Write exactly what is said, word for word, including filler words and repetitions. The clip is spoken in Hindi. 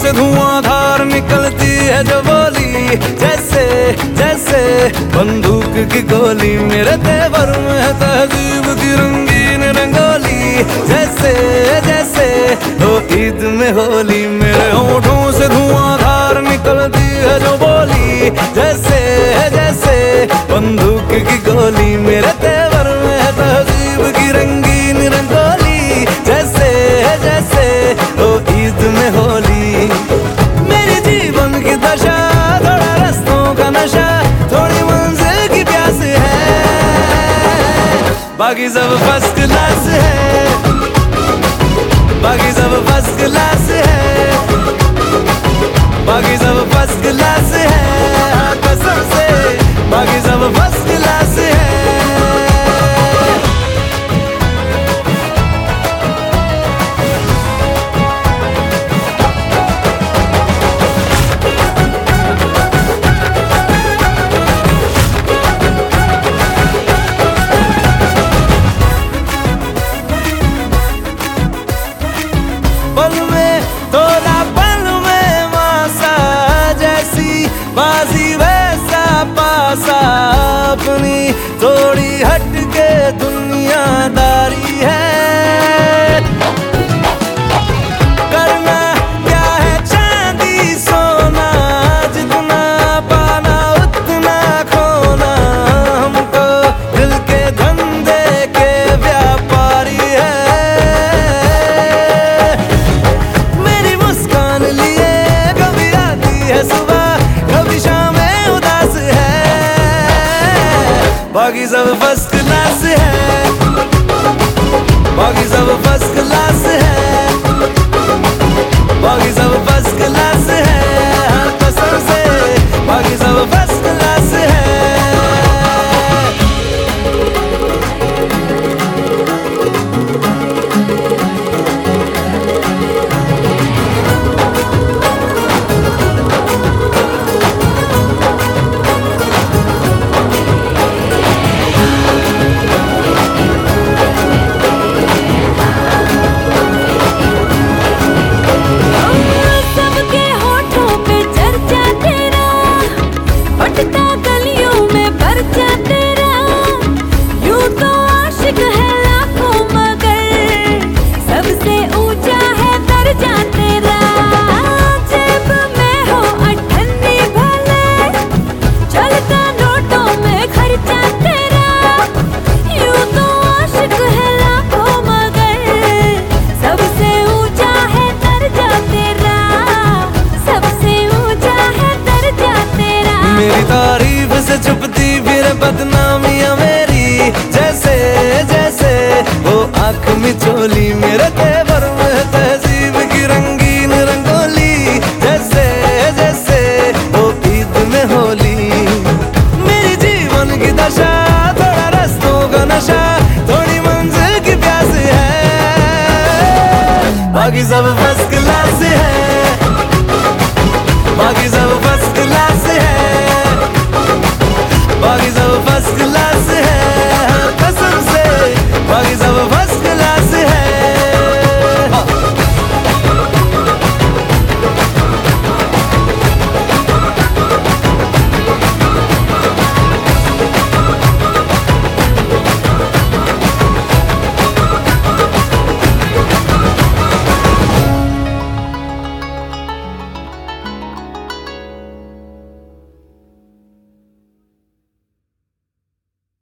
से धुआंधार निकलती है जो बोली, जैसे जैसे बंदूक की गोली। मेरे तेवर में है तहजीब की रंगीन रंगोली, जैसे जैसे हो ईद में होली। मेरे होठों से धुआंधार निकलती है जो बोली, जैसे जैसे बंदूक की गोली। मेरे तेवर में है तहजीब की रंगीन रंगोली, जैसे जैसे हो ईद में होली। मेरी जीवन की दशा थोड़ा रस्तों का नशा, थोड़ी मंजिल की प्यास है, बाकी सब फर्स्ट क्लास है, बाकी सब फर्स्ट क्लास है, बाकी सब फर्स्ट क्लास है, हाँ कसम से बाकी सब फर्स्ट क्लास है। पल में थोड़ा पल में मासा, जैसी बाजी वैसा पासा। अपनी थोड़ी हटके दुनियादारी है, करना क्या है चांदी सोना, जितना पाना उतना खोना। हम तो दिल के धंधे के व्यापारी है, सुबह कभी शाम में उदास है, बाकी सब फर्स्ट क्लास है, बाकी सब फर्स्ट क्लास है, बाकी सब फर्स्ट क्लास है, हाँ कसम से बाकी सब फर्स्ट क्लास है। मेरी